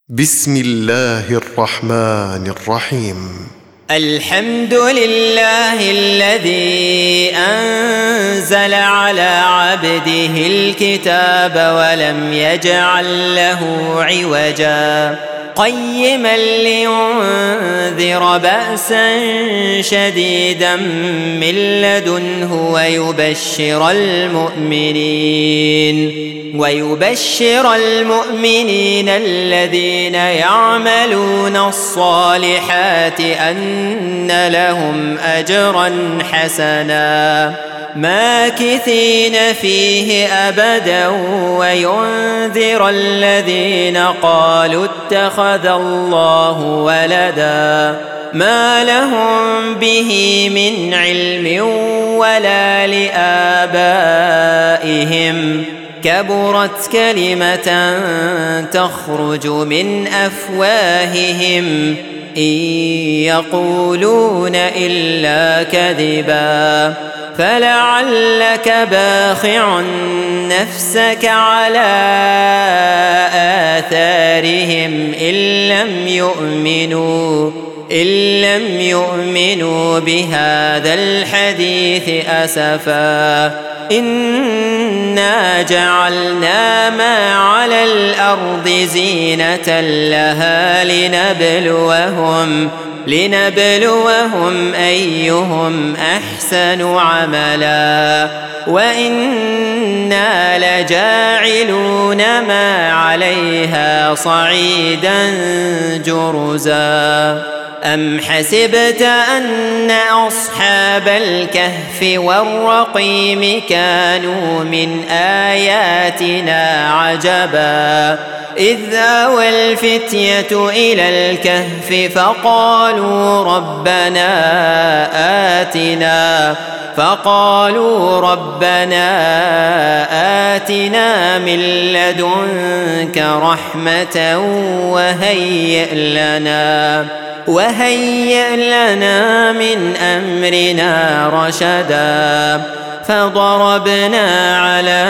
بسم الله الرحمن الرحيم. الحمد لله الذي أنزل على عبده الكتاب ولم يجعل له عوجا قيما لينذر بأسا شديدا من لدنه ويبشر المؤمنين الذين يعملون الصالحات أن لهم أجرا حسنا ماكثين فيه أبدا وينذر الذين قالوا اتخذ الله ولدا ما لهم به من علم ولا لآبائهم كبرت كلمة تخرج من أفواههم إن يقولون إلا كذبا فلعلك باخع نفسك على آثارهم إن لم يؤمنوا بهذا الحديث أسفا إنا جعلنا ما على الأرض زينة لها لنبلوهم أيهم أحسن عملا وإنا لجاعلون ما عليها صعيدا جرزا أم حسبت أن أصحاب الكهف والرقيم كانوا من آياتنا عجبا إذ آوى الفتية إلى الكهف فقالوا ربنا آتنا من لدنك رحمة وهيئ لنا من أمرنا رشدا فضربنا على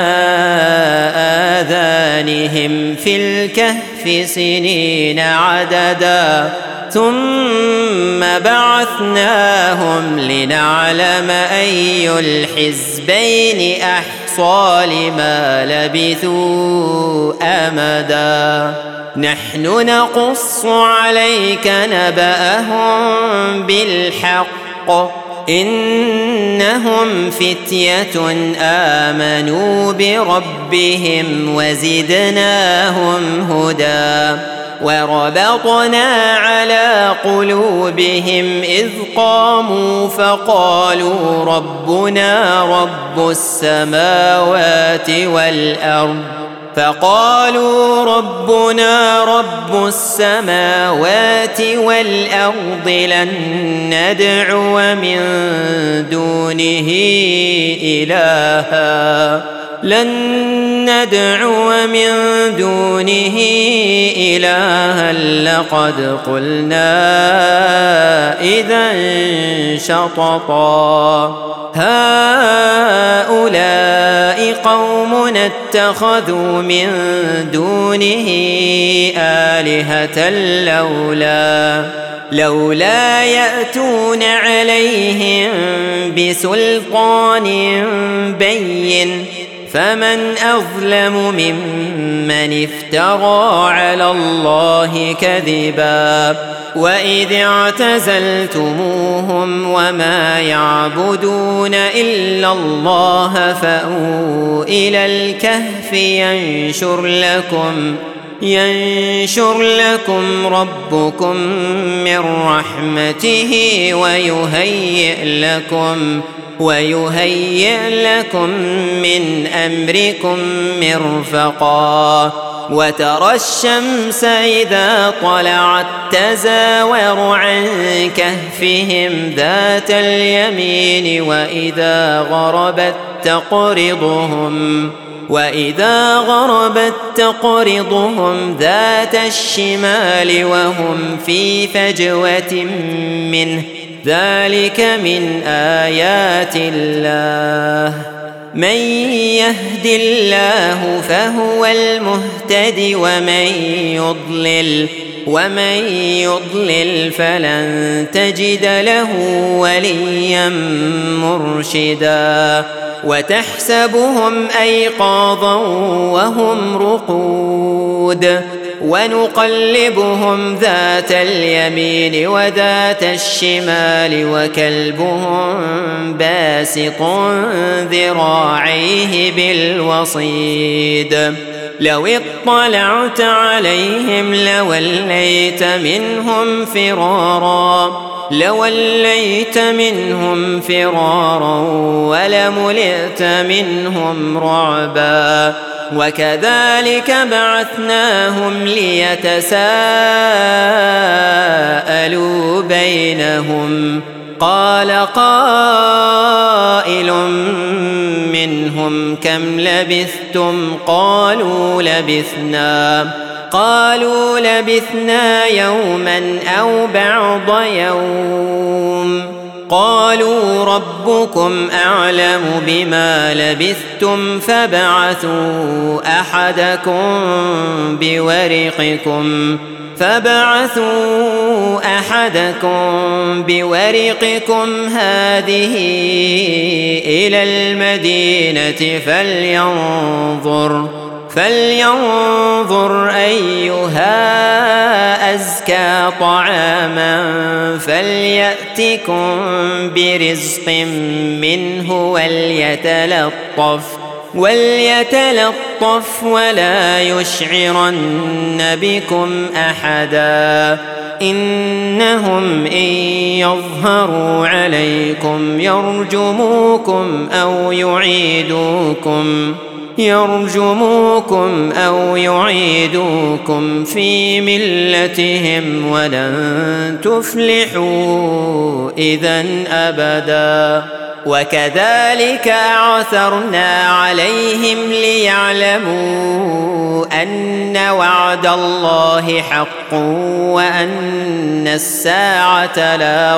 آذانهم في الكهف سنين عددا ثم بعثناهم لنعلم أي الحزبين أحصى لما لبثوا أمدا نحن نقص عليك نبأهم بالحق إنهم فتية آمنوا بربهم وزدناهم هدى وربطنا على قلوبهم إذ قاموا فقالوا ربنا رب السماوات والأرض لن ندعو من دونه إلها لقد قلنا إذا شططا هؤلاء قوم اتخذوا من دونه آلهة لولا يأتون عليهم بسلطان بين فمن أظلم ممن افترى على الله كذبا وإذ اعتزلتموهم وما يعبدون إلا الله فأووا إلى الكهف ينشر لكم ربكم من رحمته ويهيئ لكم من أمركم مرفقا وترى الشمس إذا طلعت تزاور عن كهفهم ذات اليمين وإذا غربت تقرضهم ذات الشمال وهم في فجوة منه ذلك من آيات الله من يهد الله فهو المهتد ومن يضلل فلن تجد له وليا مرشدا وتحسبهم أيقاظا وهم رقود ونقلبهم ذات اليمين وذات الشمال وكلبهم باسط ذراعيه بالوصيد لو اطلعت عليهم لوليت منهم فرارا ولملئت منهم رعبا وكذلك بعثناهم ليتساءلوا بينهم قال قائل منهم كم لبثتم قالوا لبثنا يوما أو بعض يوم قالوا ربكم أعلم بما لبثتم فابعثوا أحدكم بورقكم هذه إلى المدينة فلينظر أيها أزكى طعاما فليأتكم برزق منه وليتلطف ولا يشعرن بكم أحدا إنهم إن يظهروا عليكم يرجموكم أو يعيدوكم في ملتهم ولن تفلحوا إذا أبدا وكذلك أعثرنا عليهم ليعلموا أن وعد الله حق وأن الساعة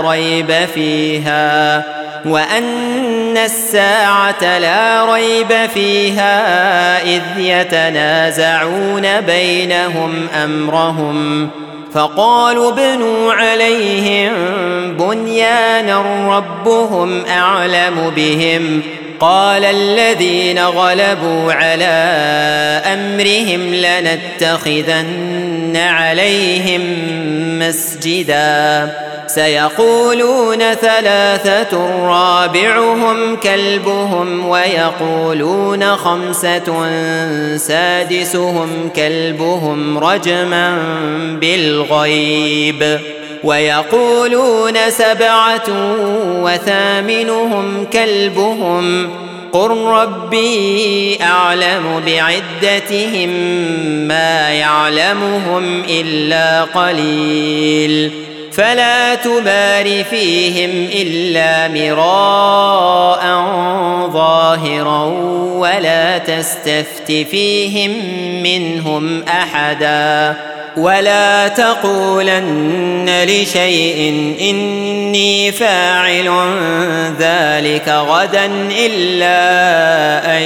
لا ريب فيها إذ يتنازعون بينهم أمرهم فقالوا ابنوا عليهم بنيانا ربهم أعلم بهم قال الذين غلبوا على أمرهم لنتخذن عليهم مسجدا سيقولون 3 رابعهم كلبهم ويقولون 5 سادسهم كلبهم رجما بالغيب ويقولون 7 وثامنهم كلبهم قل ربي أعلم بعدتهم ما يعلمهم إلا قليل فلا تمار فيهم إلا مراء ظاهرا ولا تستفت فيهم منهم أحدا ولا تقولن لشيء إني فاعل ذلك غدا إلا أن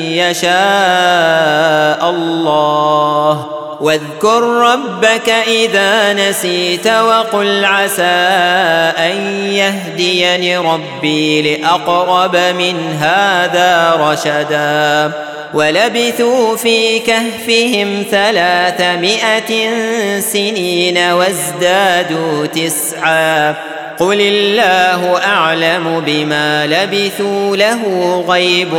يشاء الله واذكر ربك إذا نسيت وقل عسى أن يهديني ربي لأقرب من هذا رشدا ولبثوا في كهفهم 300 سنين وازدادوا 9 قل الله أعلم بما لبثوا له غيب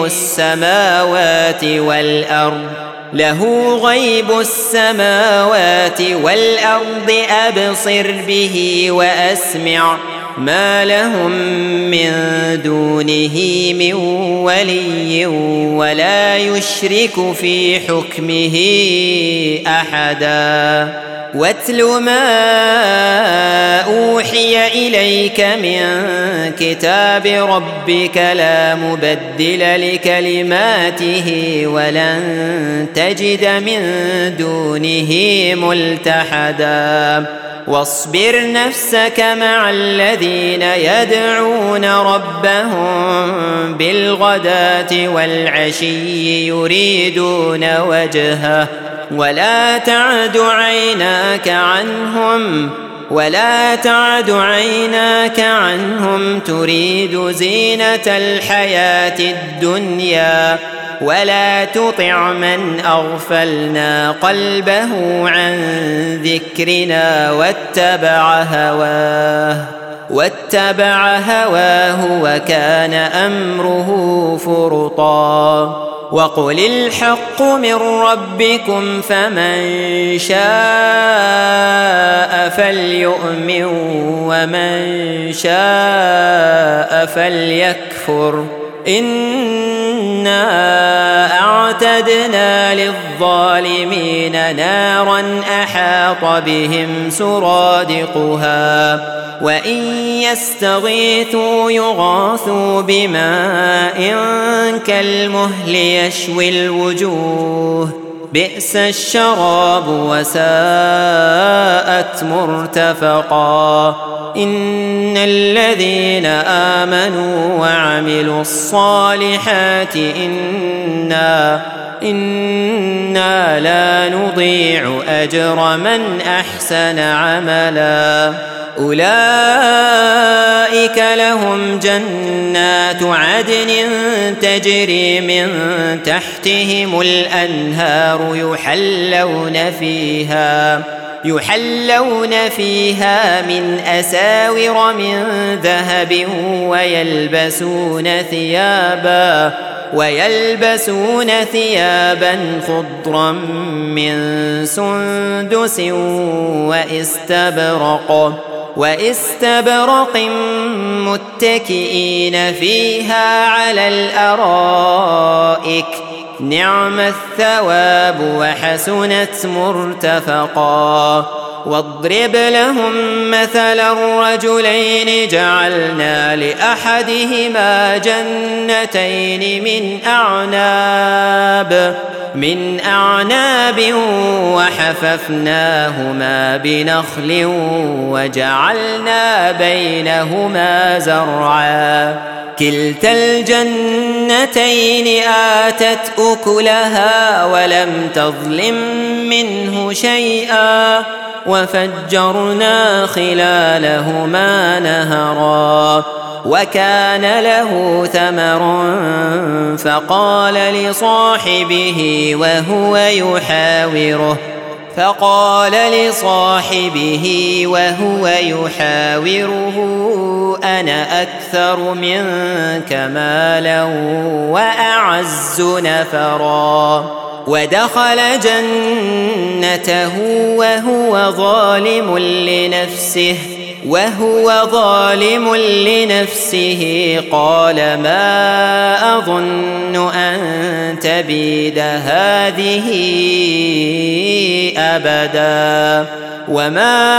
السماوات والأرض أبصر به وأسمع ما لهم من دونه من ولي ولا يشرك في حكمه أحدا واتل ما أوحي إليك من كتاب ربك لا مبدل لكلماته ولن تجد من دونه ملتحدا واصبر نفسك مع الذين يدعون ربهم بالغداة والعشي يريدون وجهه ولا تعد عيناك عنهم تريد زينة الحياة الدنيا ولا تطع من أغفلنا قلبه عن ذكرنا واتبع هواه وكان أمره فرطا وقل الحق من ربكم فمن شاء فليؤمن ومن شاء فليكفر إنا أعتدنا للظالمين نارا أحاط بهم سرادقها وإن يستغيثوا يغاثوا بماء كالمهل يشوي الوجوه بئس الشراب وساءت مرتفقا إن الذين آمنوا وعملوا الصالحات إنا لا نضيع أجر من أحسن عملا أولئك لهم جنات عدن تجري من تحتهم الأنهار يحلون فيها من أساور من ذهب ويلبسون ثيابا خضرا من سندس واستبرق متكئين فيها على الأرائك نعم الثواب وحسنت مرتفقا واضرب لهم مثل الرجلين جعلنا لأحدهما جنتين من أعناب وحففناهما بنخل وجعلنا بينهما زرعا كلتا الجنتين آتت أكلها ولم تظلم منه شيئا وفجرنا خلالهما نهرا وكان له ثمر فقال لصاحبه وهو يحاوره أنا أكثر منك مالا وأعز نفرا ودخل جنته وهو ظالم لنفسه قال ما أظن أن تبيد هذه أبدا وما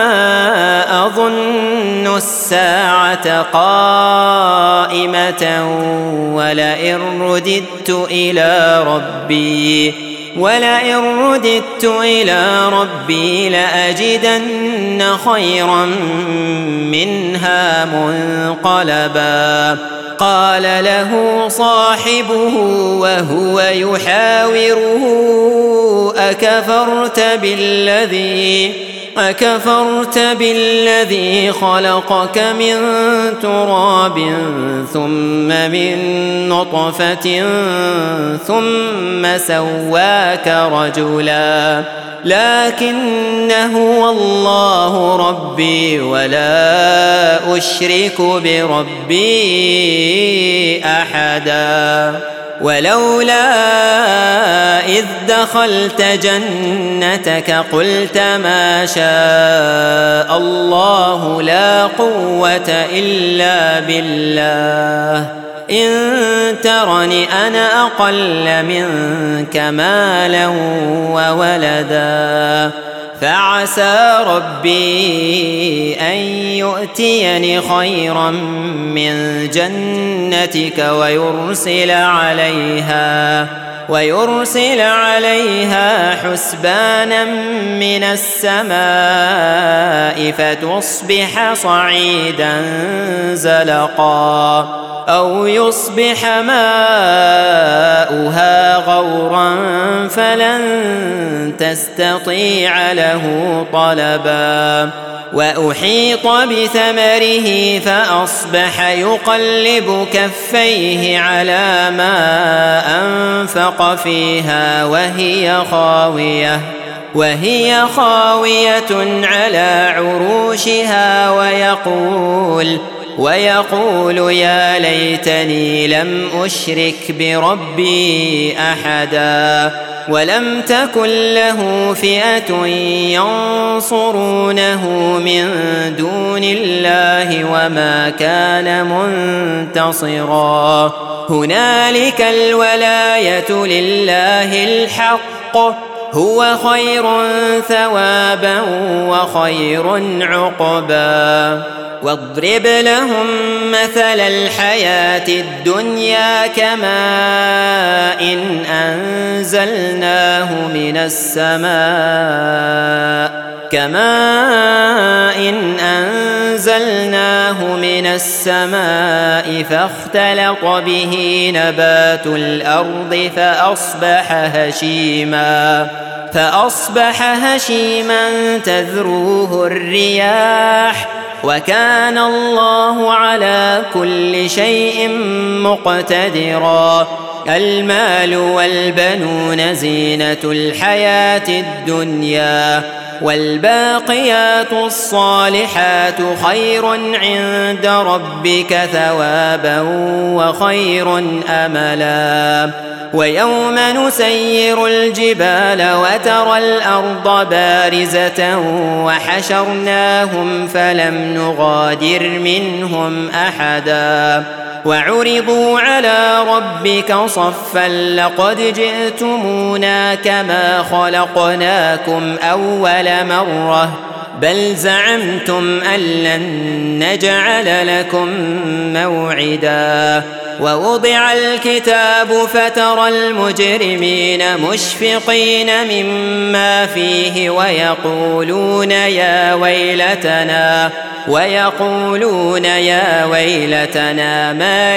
أظن الساعة قائمة ولئن رددت إلى ربي لأجدن خيرا منها منقلبا قال له صاحبه وهو يحاوره أكفرت بالذي خلقك من تراب ثم من نطفة ثم سواك رجلا لكن هو الله ربي ولا أشرك بربي أحدا ولولا إذ دخلت جنتك قلت ما شاء الله لا قوة إلا بالله إن ترني أنا أقل منك مالا وولدا فعسى ربي أن يؤتيني خيرا من جنتك ويرسل عليها حسبانا من السماء فتصبح صعيدا زلقا أو يصبح ماؤها غورا فلن تستطيع له طلبا وأحيط بثمره فأصبح يقلب كفيه على ما أنفق فيها وهي خاوية على عروشها ويقول يا ليتني لم أشرك بربي أحدا ولم تكن له فئة ينصرونه من دون الله وما كان منتصرا هنالك الولاية لله الحق هو خير ثوابا وخير عقبا واضرب لهم مثل الحياة الدنيا كماء أنزلناه من السماء فاختلط به نبات الأرض فأصبح هشيما تذروه الرياح وكان الله على كل شيء مقتدرا المال والبنون زينة الحياة الدنيا والباقيات الصالحات خير عند ربك ثوابا وخير أملا ويوم نسير الجبال وترى الأرض بارزة وحشرناهم فلم نغادر منهم أحدا وعرضوا على ربك صفا لقد جئتمونا كما خلقناكم أول مرة بل زعمتم أن لن نجعل لكم موعدا ووضع الكتاب فترى المجرمين مشفقين مما فيه ويقولون يا ويلتنا ما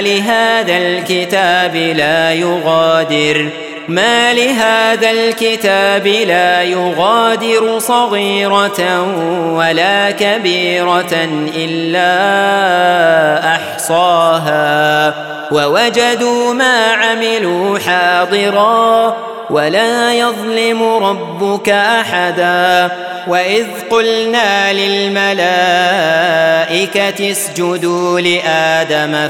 لهذا الكتاب لا يغادر صغيرة ولا كبيرة إلا أحصاها ووجدوا ما عملوا حاضرا ولا يظلم ربك أحدا وإذ قلنا للملائكة اسجدوا لآدم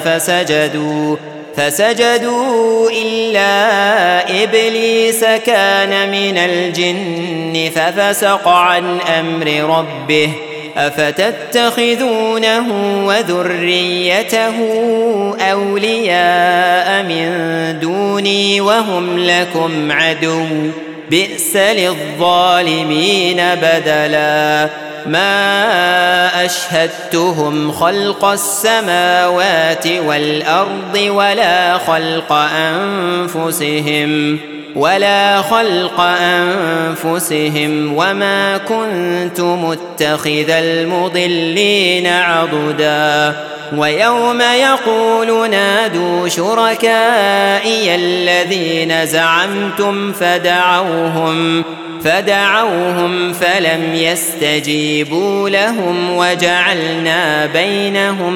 فسجدوا إلا إبليس كان من الجن ففسق عن أمر ربه أفتتخذونه وذريته أولياء من دوني وهم لكم عدو بئس للظالمين بدلا ما أشهدتهم خلق السماوات والأرض ولا خلق أنفسهم وما كنت متخذ المضلين عضدا ويوم يقول نادوا شركائي الذين زعمتم فدعوهم فلم يستجيبوا لهم وجعلنا بينهم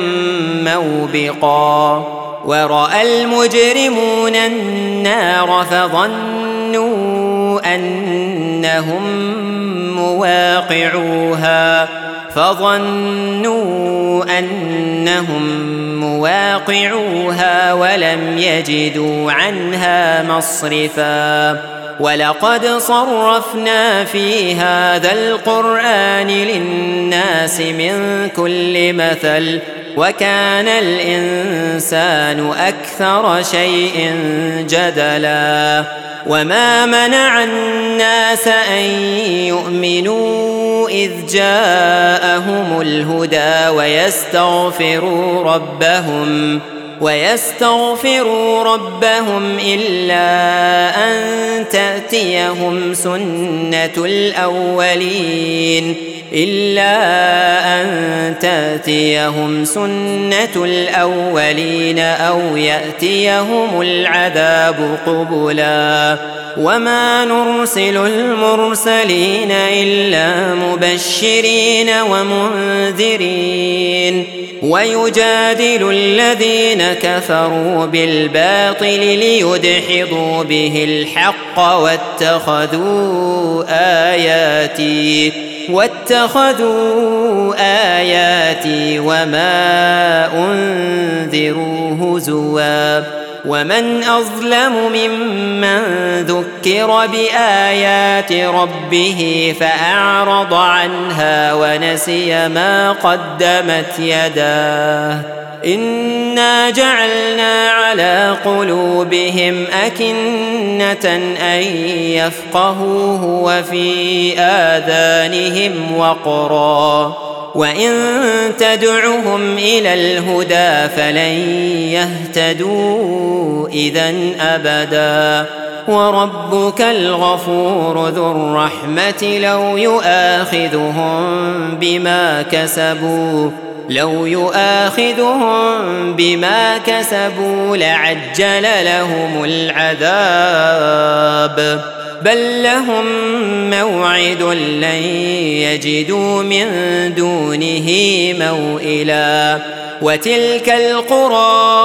موبقا ورأى المجرمون النار فظنوا أنهم مواقعوها ولم يجدوا عنها مصرفا ولقد صرفنا في هذا القرآن للناس من كل مثل وكان الإنسان أكثر شيء جدلا وما منع الناس أن يؤمنوا إذ جاءهم الهدى ويستغفروا ربهم إلا أن تأتيهم سنة الأولين أو يأتيهم العذاب قبلا وما نرسل المرسلين إلا مبشرين ومنذرين ويجادل الذين كفروا بالباطل ليدحضوا به الحق واتخذوا آياتي وما أنذروا هزوا ومن أظلم ممن ذكر بآيات ربه فأعرض عنها ونسي ما قدمت يداه إنا جعلنا على قلوبهم أكنة أن يفقهوه وفي آذانهم وقرا وإن تدعهم إلى الهدى فلن يهتدوا إذن أبدا وربك الغفور ذو الرحمة لو يؤاخذهم بما كسبوا لعجل لهم العذاب بل لهم موعد لن يجدوا من دونه موئلا وتلك القرى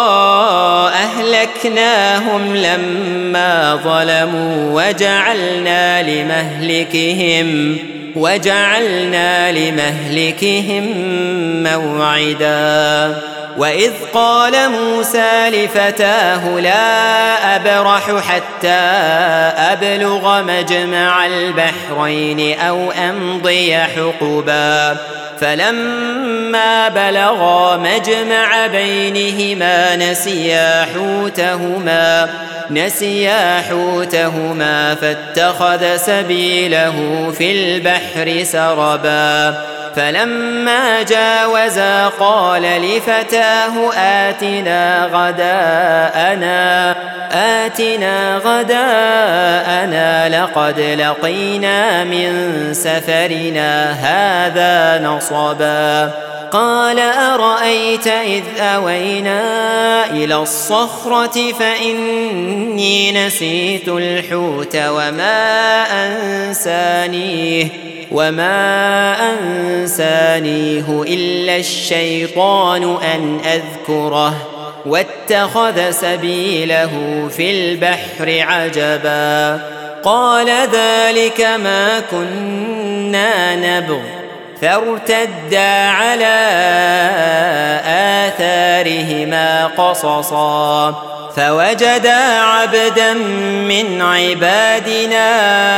أهلكناهم لما ظلموا وجعلنا لمهلكهم موعدا وإذ قال موسى لفتاه لا أبرح حتى أبلغ مجمع البحرين أو أمضي حقبا فلما بلغا مجمع بينهما نسيا حوتهما فاتخذ سبيله في البحر سربا فلما جاوزا قال لفتاه آتنا غداءنا لقد لقينا من سفرنا هذا نصبا قال أرأيت إذ أوينا إلى الصخرة فإني نسيت الحوت وما أنسانيه إلا الشيطان أن أذكره واتخذ سبيله في البحر عجبا قال ذلك ما كنا نبغ فارتدا على آثارهما قصصا فوجدا عبدا من عبادنا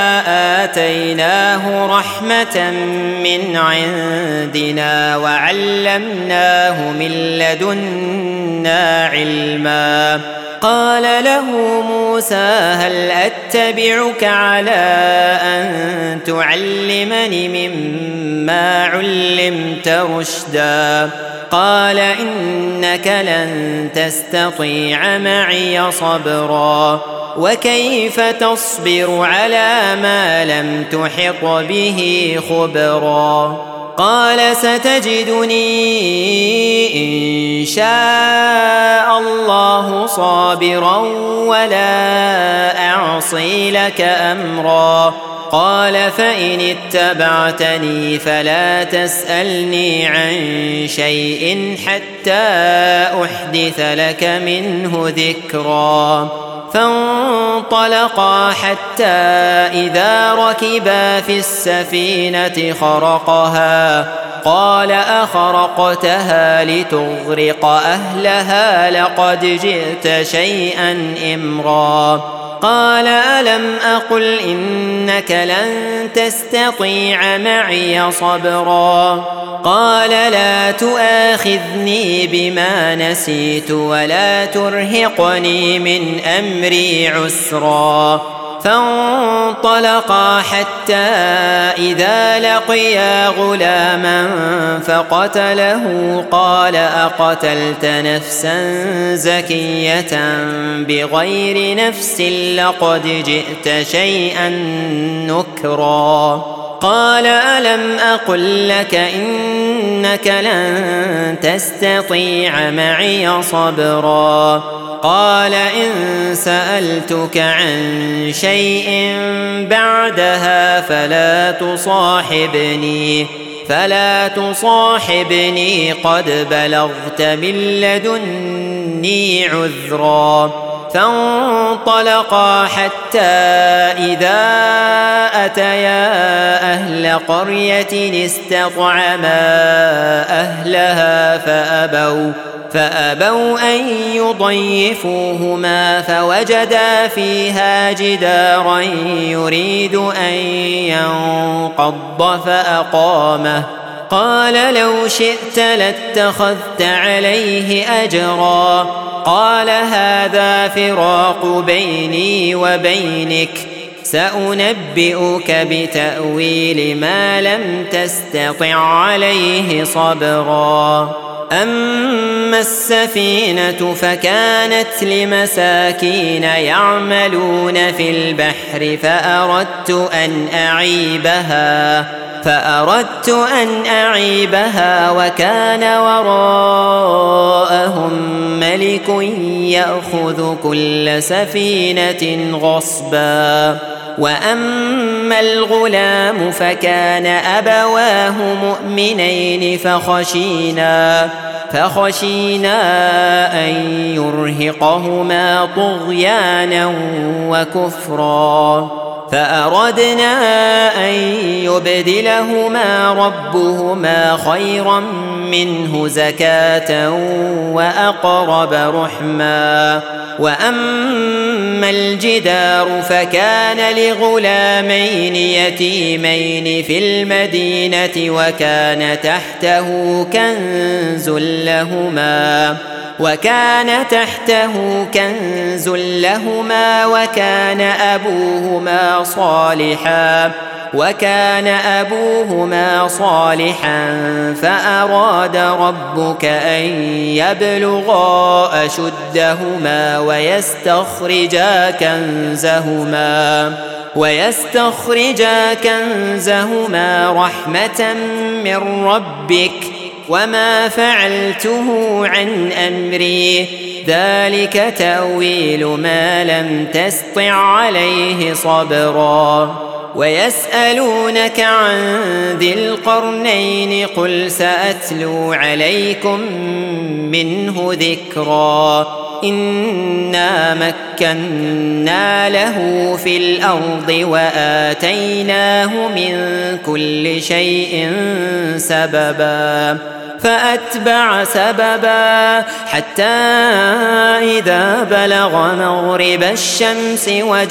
آتيناه رحمة من عندنا وعلمناه من لدنا علما قال له موسى هل أتبعك على أن تعلمني مما علمت رشدا قال إنك لن تستطيع معي صبرا وكيف تصبر على ما لم تحط به خبرا قال ستجدني إن شاء الله صابرا ولا أعصي لك أمرا قال فإن اتبعتني فلا تسألني عن شيء حتى أحدث لك منه ذكرا فانطلقا حتى إذا ركبا في السفينة خرقها قال أخرقتها لتغرق أهلها لقد جئت شيئا إمرا قال ألم أقل إنك لن تستطيع معي صبرا قال لا تؤاخذني بما نسيت ولا ترهقني من أمري عسرا فانطلقا حتى إذا لقيا غلاما فقتله قال أقتلت نفسا زكية بغير نفس لقد جئت شيئا نكرا قال ألم أقل لك إنك لن تستطيع معي صبرا قال إن سألتك عن شيء بعدها فلا تصاحبني قد بلغت من لدني عذرا فانطلقا حتى إذا أتيا أهل قرية استطعما أهلها فأبوا أن يضيفوهما فوجدا فيها جدارا يريد أن ينقض فأقامه قال لو شئت لاتخذت عليه أجرا قال هذا فراق بيني وبينك سأنبئك بتأويل ما لم تستطع عليه صبرا أما السفينة فكانت لمساكين يعملون في البحر فأردت أن أعيبها وكان وراءهم ملك يأخذ كل سفينة غصبا وأما الغلام فكان أبواه مؤمنين فخشينا أن يرهقهما طغيانا وكفرا فأردنا أن يبدلهما ربهما خيرا منه زكاة وأقرب رحما وأما الجدار فكان لغلامين يتيمين في المدينة وكان تحته كنز لهما وكان أبوهما صالحا فأراد ربك أن يبلغا أشدهما ويستخرجا كنزهما رحمة من ربك وما فعلته عن أمري ذلك تأويل ما لم تسطع عليه صبرا ويسألونك عن ذي القرنين قل سأتلو عليكم منه ذكرا إنا مكنا له في الأرض وآتيناه من كل شيء سببا فأتبع سببا حتى إذا بلغ مغرب الشمس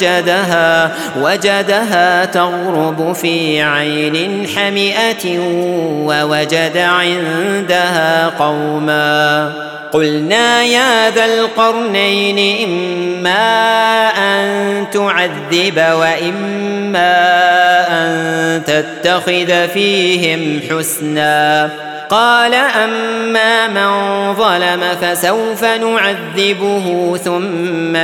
وجدها تغرب في عين حمئة ووجد عندها قوما قلنا يا ذا القرنين إما أن تعذب وإما أن تتخذ فيهم حسنا قال أما من ظلم فسوف نعذبه ثم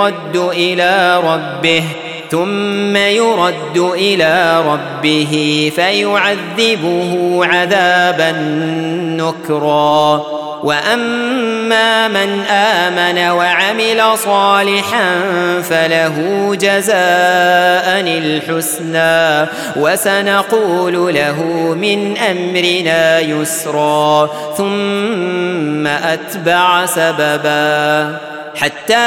يرد إلى ربه فيعذبه عذابا نكرا وأما من آمن وعمل صالحا فله جزاء الحسنى وسنقول له من أمرنا يسرا ثم أتبع سببا حتى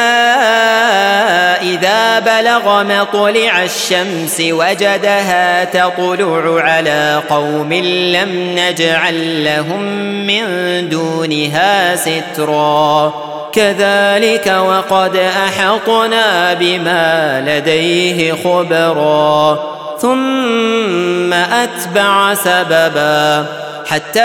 إذا بلغ مطلع الشمس وجدها تطلع على قوم لم نجعل لهم من دونها سترا كذلك وقد أحطنا بما لديه خبرا ثم أتبع سببا حتى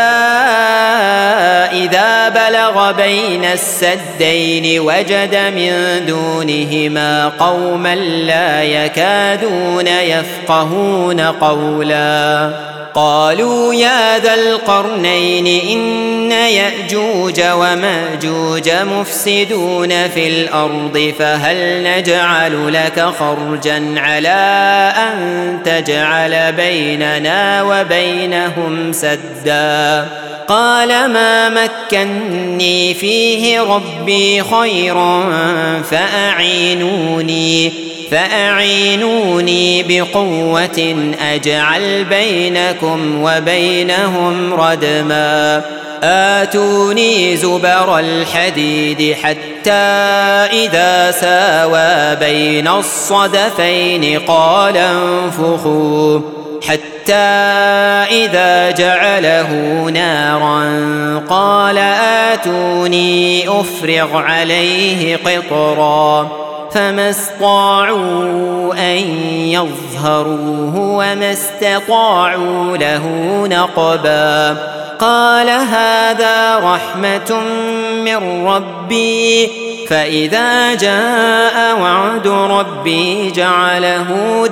إذا بلغ بين السدين وجد من دونهما قوما لا يكادون يفقهون قولا قالوا يا ذا القرنين إن يأجوج ومأجوج مفسدون في الأرض فهل نجعل لك خرجا على أن تجعل بيننا وبينهم سدا قال ما مكني فيه ربي خير فأعينوني بقوة أجعل بينكم وبينهم ردما آتوني زبر الحديد حتى إذا ساوى بين الصدفين قال انفخوا حتى إذا جعله نارا قال آتوني أفرغ عليه قطرا فما استطاعوا أن يظهروه وما استطاعوا له نقبا قال هذا رحمة من ربي فإذا جاء وعد ربي جعله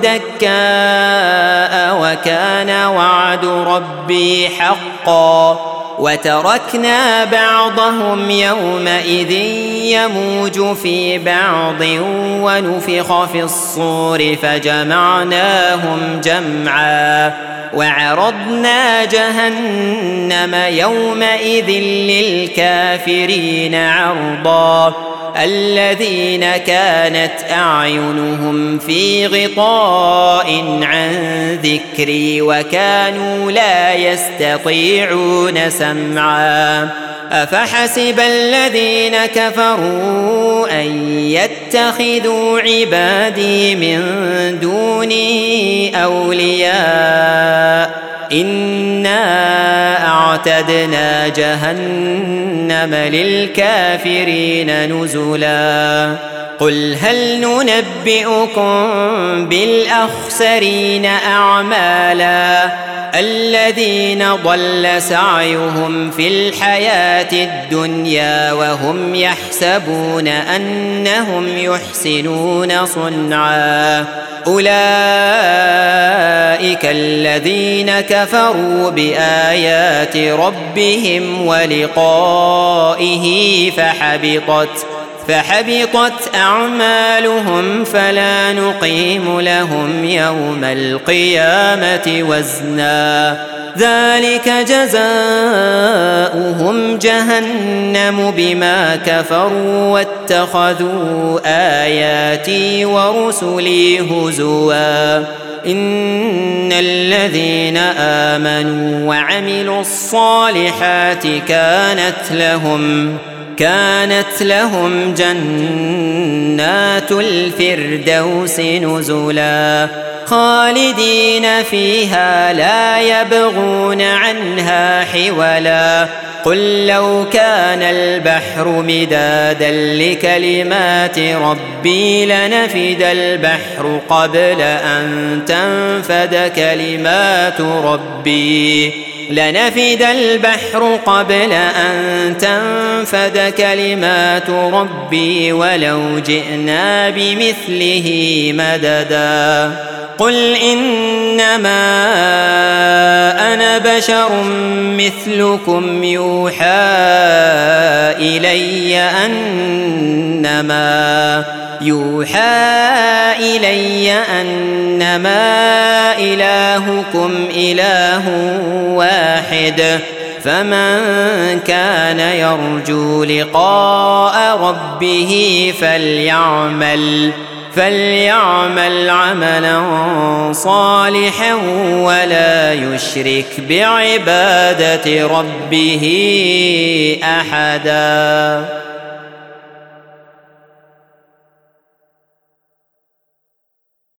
دكاء وكان وعد ربي حقا وتركنا بعضهم يومئذ يموج في بعض ونفخ في الصور فجمعناهم جمعا وعرضنا جهنم يومئذ للكافرين عرضا الذين كانت أعينهم في غطاء عن ذكري وكانوا لا يستطيعون سمعا أفحسب الذين كفروا أن يتخذوا عبادي من دوني أولياء إنا أعتدنا جهنم للكافرين نزلا قل هل ننبئكم بالأخسرين أعمالا الذين ضل سعيهم في الحياة الدنيا وهم يحسبون أنهم يحسنون صنعا أولئك الذين كفروا بآيات ربهم ولقائه فحبطت أعمالهم فلا نقيم لهم يوم القيامة وزنا ذلك جزاؤهم جهنم بما كفروا واتخذوا آياتي ورسلي هزوا إن الذين آمنوا وعملوا الصالحات كانت لهم جنات الفردوس نزلا خالدين فيها لا يبغون عنها حولا قل لو كان البحر مدادا لكلمات ربي لنفد البحر قبل أن تنفد كلمات ربي ولو جئنا بمثله مددا قل إنما أنا بشر مثلكم يوحى إلي أنما إلهكم إله واحد فمن كان يرجو لقاء ربه فليعمل عملا صالحا ولا يشرك بعبادة ربه أحدا.